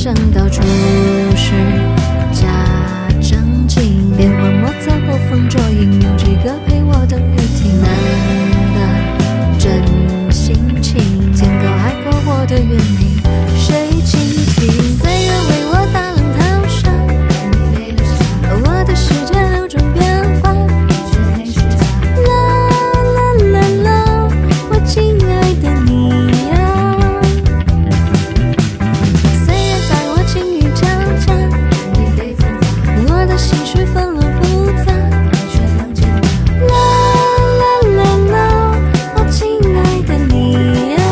想到处是假正经，电话摩擦播放着音，有几个陪我等雨停。难的真心情，天高海阔我的原因，谁倾听？岁月为我打冷烫伤，我的世界流转变化。啦啦啦啦，我亲爱的你呀，岁月在我轻语交加，我的心绪纷乱复杂。啦啦啦啦，我亲爱的你呀。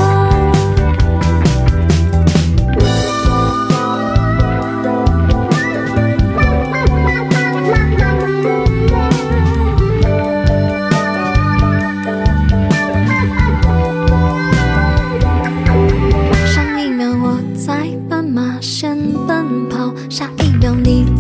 上一秒我在斑马线奔跑，下一秒你